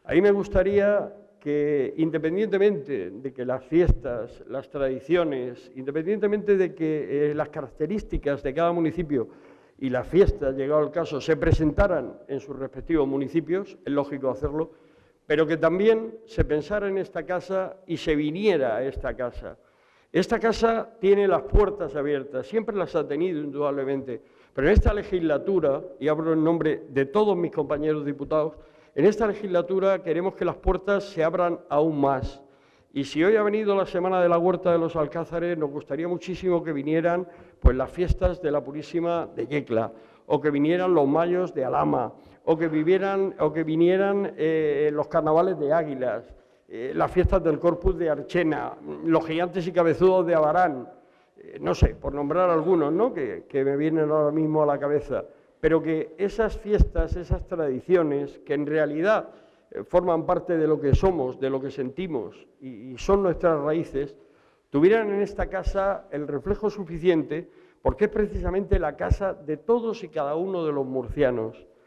A mí me gustaría que, independientemente de que las fiestas, las tradiciones, independientemente de que las características de cada municipio y las fiestas, llegado el caso, se presentaran en sus respectivos municipios, es lógico hacerlo, pero que también se pensara en esta casa y se viniera a esta casa. Esta casa tiene las puertas abiertas, siempre las ha tenido indudablemente, pero en esta legislatura, y hablo en nombre de todos mis compañeros diputados, en esta legislatura queremos que las puertas se abran aún más. Y si hoy ha venido la Semana de la Huerta de los Alcázares, nos gustaría muchísimo que vinieran pues, las fiestas de la Purísima de Yecla, o que vinieran los mayos de Alhama, o que vinieran los carnavales de Águilas, las fiestas del Corpus de Archena, los gigantes y cabezudos de Abarán, no sé, por nombrar algunos, ¿no? que me vienen ahora mismo a la cabeza, pero que esas fiestas, esas tradiciones, que en realidad forman parte de lo que somos, de lo que sentimos y son nuestras raíces, tuvieran en esta casa el reflejo suficiente, porque es precisamente la casa de todos y cada uno de los murcianos.